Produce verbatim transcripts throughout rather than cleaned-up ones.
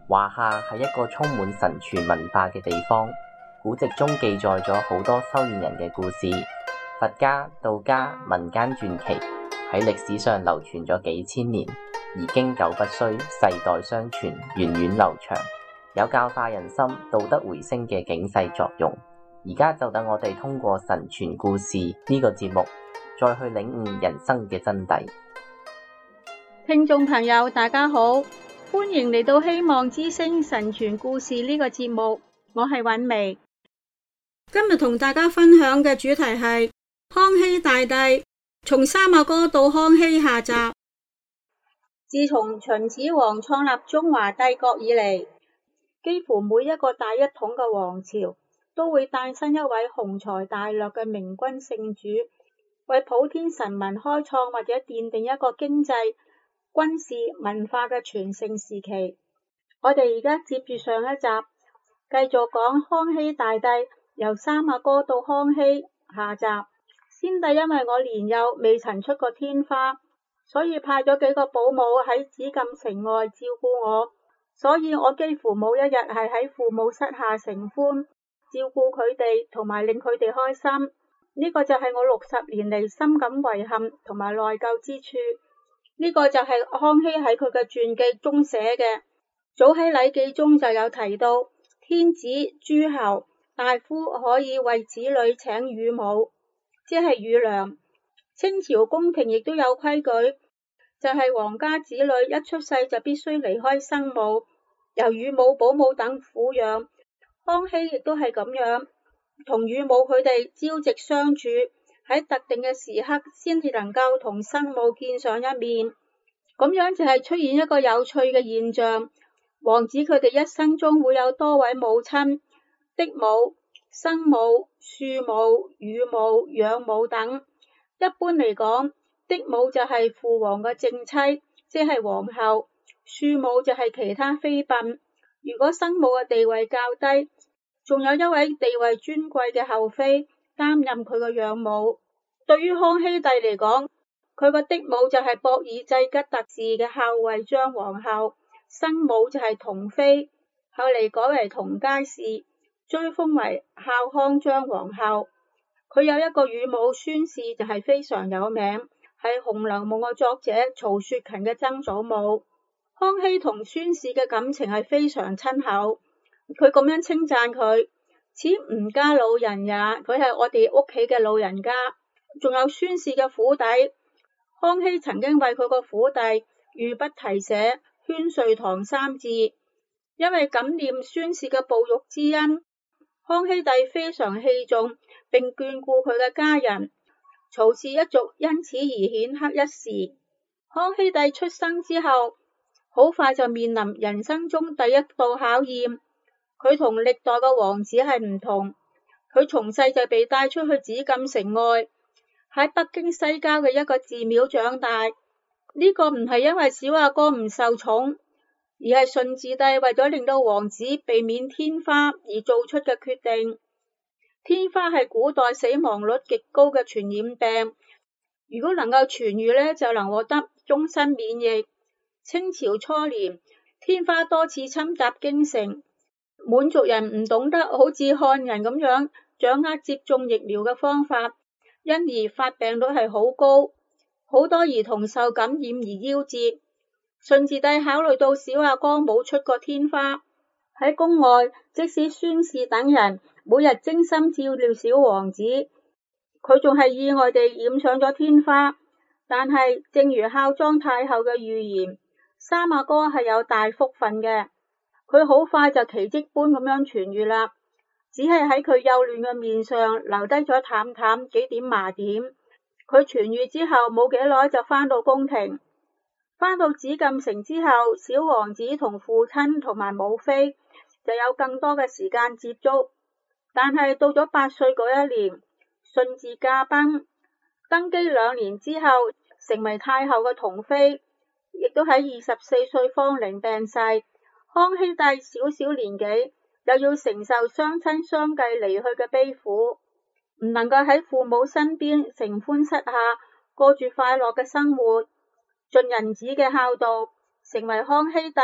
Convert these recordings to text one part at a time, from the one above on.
華夏係一個充滿神傳文化嘅地方，古籍中記載咗好多修煉人嘅故事，佛家、道家、民間傳奇喺歷史上流傳咗幾千年，而經久不衰，世代相傳，源遠流長，有教化人心、道德回升嘅警世作用。而家就等我哋通過神傳故事呢個節目，再去領悟人生嘅真諦。 聽眾朋友大家好，歡迎嚟到希望之聲神傳故事呢個節目，我係韻薇。今日同大家分享嘅主題係康熙大帝，從三阿哥到康熙下集。自從秦始皇創立中華帝國以嚟，幾乎每一個大一統嘅王朝都會誕生一位雄才大略嘅明君聖主，為普天臣民開創或者奠定一個經濟、軍事、文化嘅全盛時期。我哋而家接住上一集，繼續講康熙大帝由三阿哥到康熙下集。先帝因為我年幼未曾出過天花，所以派咗幾個保姆喺紫禁城外照顧我，所以我幾乎冇一日係喺父母膝下承歡，照顧佢哋同埋令佢哋開心。呢、這個就係我六十年嚟深感遺憾同埋內疚之處。呢個就係康熙喺佢嘅傳記中寫嘅，早喺禮記中就有提到，天子、諸侯、大夫可以為子女請乳母，即係乳娘。清朝宮廷亦都有規矩，就係、是、皇家子女一出世就必須離開生母，由乳母、保姆等撫養。康熙亦都係咁樣，同乳母佢哋朝夕相處，喺特定嘅時刻先至能夠同生母見上一面，咁樣就係出現一個有趣嘅現象。王子佢哋一生中會有多位母親，嫡母、生母、庶母、乳母、養母等。一般嚟講，嫡母就係父王嘅正妻，即係皇后；庶母就係其他妃嬪。如果生母嘅地位較低，仲有一位地位尊貴嘅后妃擔任佢嘅養母。對於康熙帝嚟講，佢個嫡母就係博爾濟吉特氏嘅孝惠章皇后，生母就係同妃，後嚟改為同佳氏，追封為孝康章皇后。佢有一個乳母宣氏就係非常有名，係《紅樓夢》嘅作者曹雪芹嘅曾祖母。康熙同宣氏嘅感情係非常親厚，佢咁樣稱讚佢：此吾家老人也，佢係我哋屋企嘅老人家。仲有宣氏嘅府邸，康熙曾經為佢個府邸御筆題寫宣瑞堂三字，因為感念宣氏嘅哺育之恩，康熙帝非常器重並眷顧佢嘅家人，曹氏一族因此而顯赫一時。康熙帝出生之後，好快就面臨人生中第一道考驗。佢同歷代嘅王子係唔同，佢從細就被帶出去紫禁城外，喺北京西郊嘅一個寺廟長大。呢、這個唔係因為小阿哥唔受寵，而係順治帝為咗令到王子避免天花而做出嘅決定。天花係古代死亡率極高嘅傳染病，如果能夠痊癒呢，就能獲得終身免疫。清朝初年，天花多次侵襲京城，滿族人唔懂得好似漢人咁樣掌握接種疫苗嘅方法，因而發病率係好高，好多兒童受感染而夭折。順治帝考慮到小阿哥冇出過天花，喺宮外即使宣氏等人每日精心照料小王子，佢仲係意外地染上咗天花。但係正如孝莊太后嘅預言，三阿哥係有大福分嘅，佢好快就奇蹟般咁樣痊癒啦。只係喺佢幼嫩嘅面上留低咗淡淡幾點麻點。佢痊癒之後冇幾耐就返到宮廷，返到紫禁城之後，小王子同父親同埋母妃就有更多嘅時間接觸。但係到咗八歲嗰一年，順治駕崩，登基兩年之後成為太后嘅同妃，亦都喺二十四歲芳齡病逝。康熙帝小小年紀又要承受雙親相繼離去嘅悲苦，唔能夠喺父母身邊承歡膝下過住快樂嘅生活，盡人子嘅孝道，成為康熙帝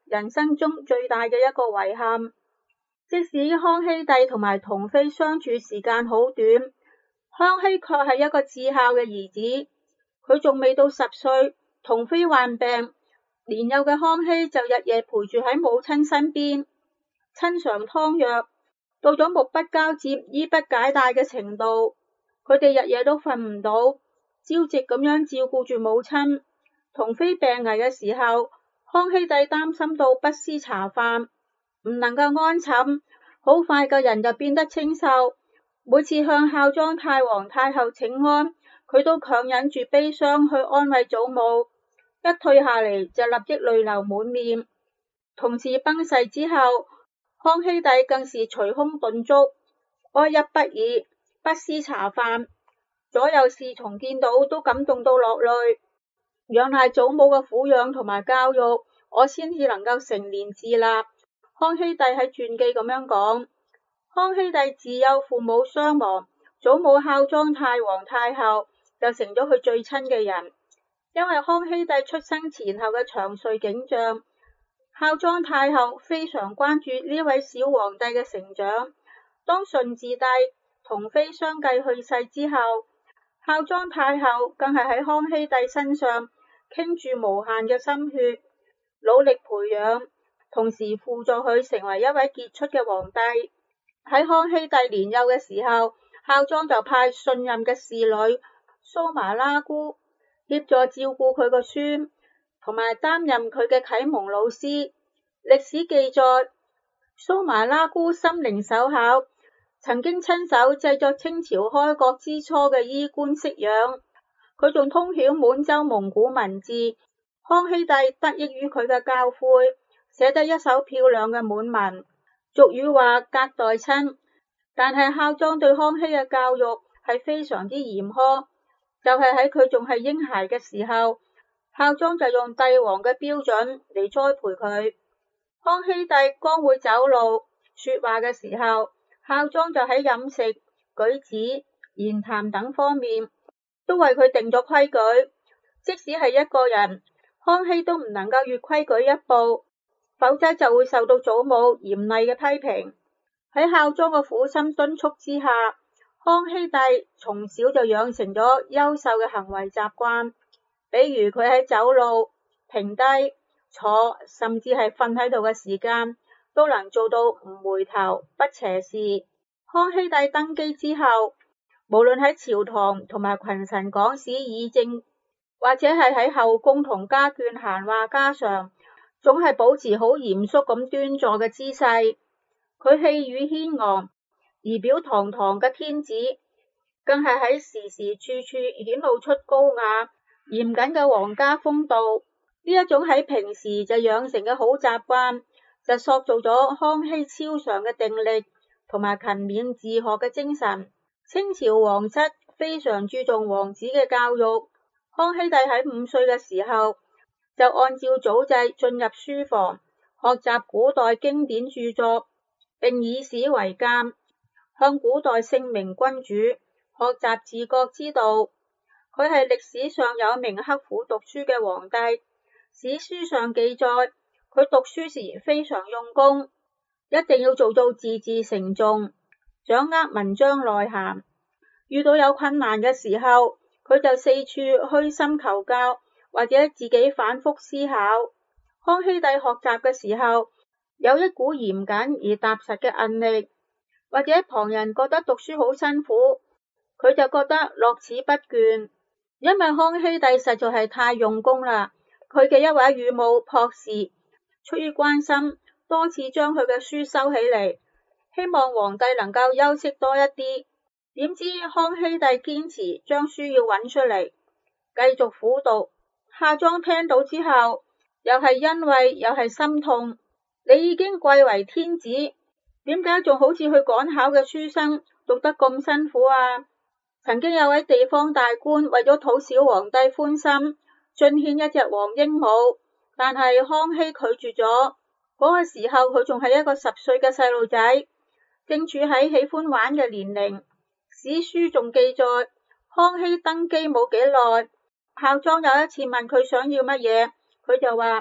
人生中最大嘅一個遺憾。即使康熙帝同埋同妃相處時間好短，康熙卻係一個至孝嘅兒子。佢仲未到十歲，同妃患病，年幼嘅康熙就日夜陪住喺母親身邊，親嘗湯藥，到咗目不交接、衣不解帶嘅程度。佢哋日夜都瞓唔到，朝夕咁樣照顧住母親。同妃病危嘅時候，康熙帝擔心到不思茶飯，唔能夠安寢，好快個人就變得清秀。每次向孝莊太皇太后請安，佢都強忍住悲傷去安慰祖母，一退下嚟就立即淚流滿面。同治崩逝之後，康熙帝更是捶胸頓足，哀泣不已，不思茶飯。左右侍從見到都感動到落淚。仰賴祖母嘅撫養同埋教育，我先至能夠成年自立。康熙帝喺傳記咁樣講，康熙帝自幼父母雙亡，祖母孝莊太皇太后就成咗佢最親嘅人。因為康熙帝出生前後嘅祥瑞景象，孝莊太后非常關注呢位小皇帝嘅成長。當順治帝同妃相繼去世之後，孝莊太后更係喺康熙帝身上傾注無限嘅心血，努力培養，同時輔助佢成為一位傑出嘅皇帝。喺康熙帝年幼嘅時候，孝莊就派信任嘅侍女蘇麻拉姑協助照顧佢個孫，同埋擔任佢嘅啟蒙老師。歷史記載，蘇麻拉姑心靈手巧，曾經親手製作清朝開國之初嘅衣冠式樣。佢仲通曉滿洲蒙古文字。康熙帝得益於佢嘅教誨，寫得一手漂亮嘅滿文。俗語話隔代親，但係孝莊對康熙嘅教育係非常之嚴苛。就係喺佢仲係嬰孩嘅時候，孝莊就用帝王嘅標準嚟栽培佢。康熙帝剛會走路說話嘅時候，孝莊就喺飲食、舉止、言談等方面都為佢定咗規矩。即使係一個人，康熙都唔能夠越規矩一步，否則就會受到祖母嚴厲嘅批評。喺孝莊嘅苦心敦促之下，康熙帝從小就養成咗優秀嘅行為習慣，比如佢喺走路、停低、坐，甚至係瞓喺度嘅時間，都能做到唔回頭、不斜視。康熙帝登基之後，無論喺朝堂同埋群臣講史議政，或者係喺後宮同家眷閒話家常，總係保持好嚴肅咁端坐嘅姿勢。佢氣宇軒昂、儀表堂堂嘅天子，更係喺時時處處顯露出高雅嚴謹嘅皇家風度。呢一種喺平時就養成嘅好習慣，就塑造咗康熙超常嘅定力同埋勤勉自學嘅精神。清朝皇室非常注重王子嘅教育。康熙帝喺五歲嘅時候，就按照祖制進入書房，學習古代經典著作，並以史為鑑，向古代聖明君主學習治國之道。佢係歷史上有名刻苦讀書嘅皇帝。史書上記載，佢讀書時非常用功，一定要做到字字成誦，掌握文章內涵。遇到有困難嘅時候，佢就四處虛心求教，或者自己反覆思考。康熙帝學習嘅時候，有一股嚴謹而踏實嘅韌力，或者旁人覺得讀書好辛苦，佢就覺得樂此不倦。因為康熙帝實在係太用功啦，佢嘅一位乳母樸氏出於關心，多次將佢嘅書收起嚟，希望皇帝能夠休息多一啲。點知康熙帝堅持將書要揾出嚟，繼續苦讀。孝莊聽到之後，又係欣慰又係心痛。你已經貴為天子，點解仲好似去趕考嘅書生讀得咁辛苦啊？曾經有位地方大官為咗討小皇帝歡心，進獻一隻黃鸚鵡，但係康熙拒絕咗。嗰個時候佢仲係一個十歲嘅細路仔，正處喺喜歡玩嘅年齡。史書仲記載，康熙登基冇幾耐，孝莊有一次問佢想要乜嘢，佢就話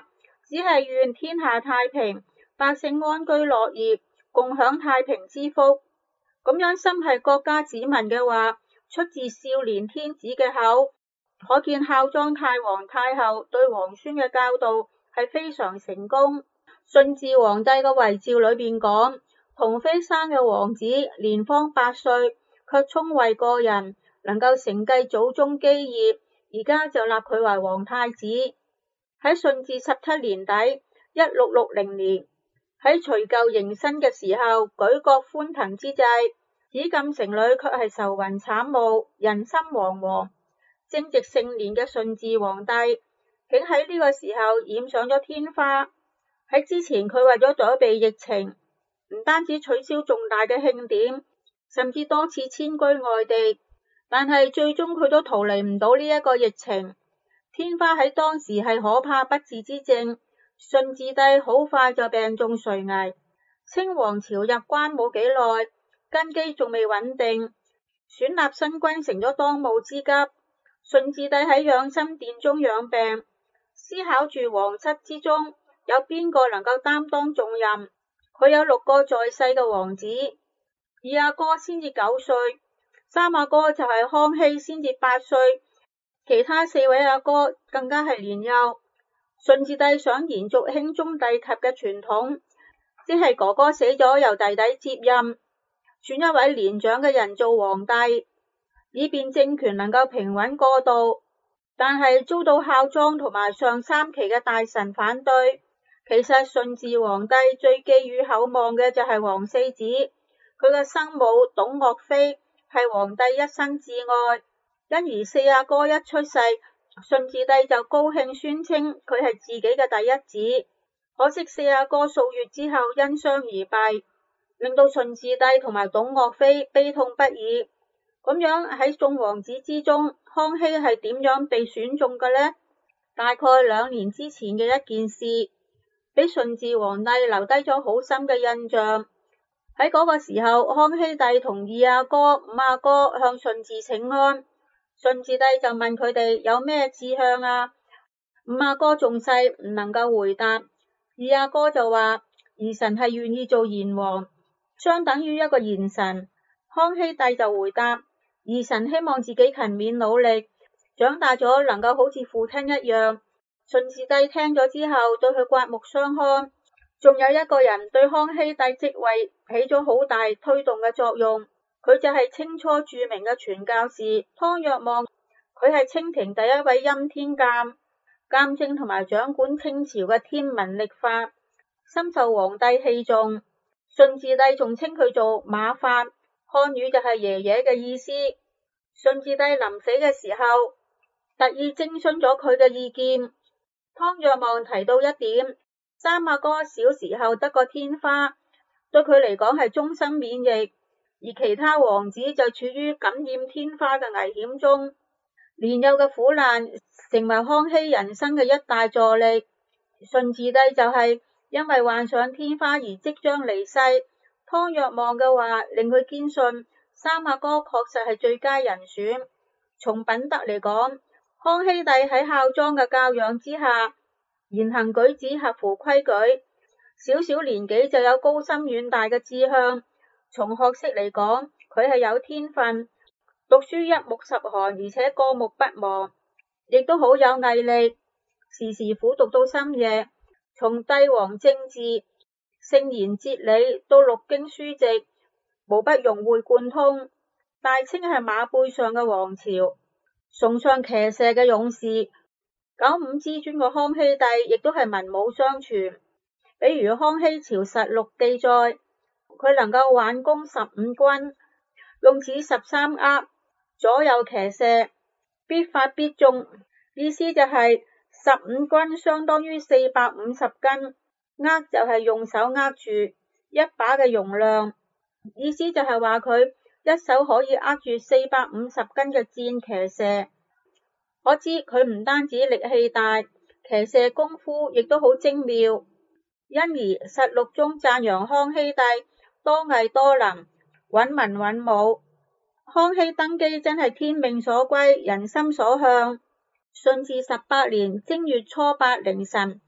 只係願天下太平，百姓安居樂業，共享太平之福。咁樣心係國家子民嘅話，出自少年天子嘅口，可見孝莊太皇太后對皇孫嘅教導係非常成功。順治皇帝嘅遺詔裏邊講，同妃生嘅王子年方八歲，卻聰慧過人，能夠承繼祖宗基業，而家就立佢為皇太子。喺順治十七年底，一六六零年，喺除舊迎新嘅時候，舉國歡騰之際，紫禁城裏卻係愁雲慘霧，人心惶惶。正值盛年嘅順治皇帝，竟喺呢個時候染上咗天花。喺之前，佢為咗躲避疫情，唔單止取消重大嘅慶典，甚至多次遷居外地，但係最終佢都逃離唔到呢一個疫情。天花喺當時係可怕不治之症，順治帝好快就病重垂危。清王朝入關冇幾耐，根基仲未穩定，選立新君成咗當務之急。順治帝喺養心殿中養病，思考住皇室之中有邊個能夠擔當重任。佢有六個在世嘅王子，二阿哥先至九歲，三阿哥就係康熙先至八歲，其他四位阿哥更加係年幼。順治帝想延續兄終弟及嘅傳統，即係哥哥死咗由弟弟接任，選一位年長嘅人做皇帝，以便政權能夠平穩過渡。但係遭到孝莊同埋上三旗嘅大臣反對。其實順治皇帝最寄予厚望嘅就係皇四子，佢嘅生母董鄂妃係皇帝一生至愛，因而四阿哥一出世，順治帝就高興宣稱佢係自己嘅第一子。可惜四阿哥數月之後因傷而斃，令到順治帝同埋董鄂妃悲痛不已。咁樣喺眾王子之中，康熙係點樣被選中嘅呢？大概兩年之前嘅一件事，俾順治皇帝留低咗好深嘅印象。喺嗰個時候，康熙帝同二阿哥、五阿哥向順治請安，順治帝就問佢哋有咩志向啊？五阿哥仲細，唔能夠回答。二阿哥就話兒臣係願意做賢王，相等於一個賢臣。康熙帝就回答兒臣希望自己勤勉努力，長大咗能夠好似父親一樣。順治帝聽咗之後對佢刮目相看。仲有一個人對康熙帝即位起咗好大推動嘅作用，佢就係清初著名嘅傳教士湯若望。佢係清廷第一位欽天監，監政同埋掌管清朝嘅天文曆法，深受皇帝器重。順治帝仲稱佢做馬法，漢語就係爺爺嘅意思。順治帝臨死嘅時候特意徵詢咗佢嘅意見。湯若望提到一點，三阿哥小時候得過天花，對佢嚟講係終身免疫，而其他王子就處於感染天花嘅危險中。年幼嘅苦難成為康熙人生嘅一大助力。順治帝就係因為患上天花而即將離世，湯若望嘅話令佢堅信三阿哥確實係最佳人選。從品德嚟講，康熙帝喺孝莊嘅教養之下，言行舉止合乎規矩，小小年紀就有高深遠大嘅志向。從學識嚟講，佢係有天分，讀書一目十行，而且過目不忘，亦都好有毅力，時時苦讀到深夜。從帝王政治、聖賢哲理到六經書籍，無不融會貫通。大清係馬背上嘅王朝，崇尚騎射嘅勇士。九五之尊嘅康熙帝亦都係文武雙全。比如康熙朝實錄記載，佢能夠挽弓十五軍，用此十三握，左右騎射，必發必中。意思就係、是、十五軍相當於四百五十斤，握就係用手握住一把嘅容量。意思就係話佢一手可以握住四百五十斤嘅箭騎射。可知佢唔單止力氣大，騎射功夫亦都好精妙，因而實錄中讚揚康熙帝多藝多能，穩文穩武。康熙登基真係天命所歸，人心所向。順治十八年正月初八凌晨，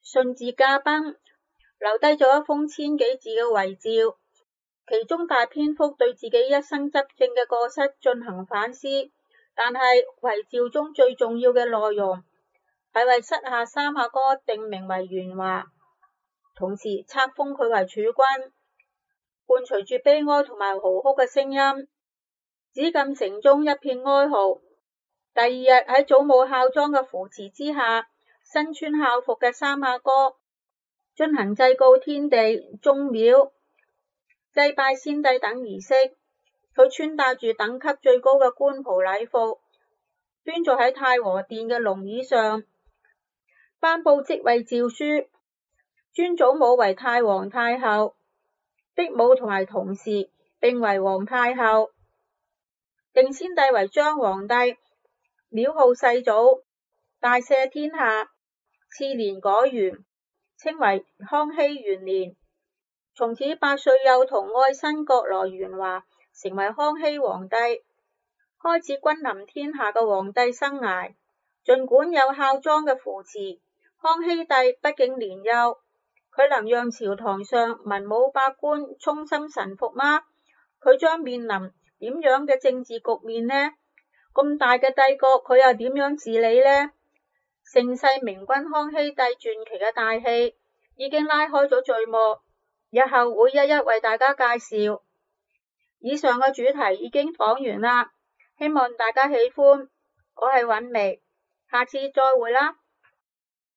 順治駕崩，留低咗一封千幾字嘅遺詔，其中大篇幅對自己一生執政嘅過失進行反思，但係遺詔中最重要嘅內容係為膝下三阿哥定名為元華，同時冊封佢為儲君，伴隨住悲哀同埋嚎哭嘅聲音，紫禁城中一片哀嚎。第二日喺祖母孝莊嘅扶持之下，身穿孝服嘅三阿哥進行祭告天地、宗廟、祭拜先帝等儀式。佢穿戴住等級最高嘅官袍禮服，端坐喺太和殿嘅龍椅上，頒布即位詔書，尊祖母為太皇太后，嫡母同埋同時並為皇太后，定先帝為張皇帝，廟號世祖，大赦天下，次年改元，稱為康熙元年。從此八歲幼童愛新覺羅元華成為康熙皇帝，開始君臨天下嘅皇帝生涯。儘管有孝莊嘅扶持，康熙帝畢竟年幼，佢能讓朝堂上文武百官衷心臣服嗎？佢將面臨點樣嘅政治局面呢？咁大嘅帝國，佢又點樣治理呢？盛世明君康熙帝傳奇嘅大戲已經拉開咗序幕，日後會一一為大家介紹。以上嘅主題已經講完啦，希望大家喜歡。我係韻薇，下次再會啦。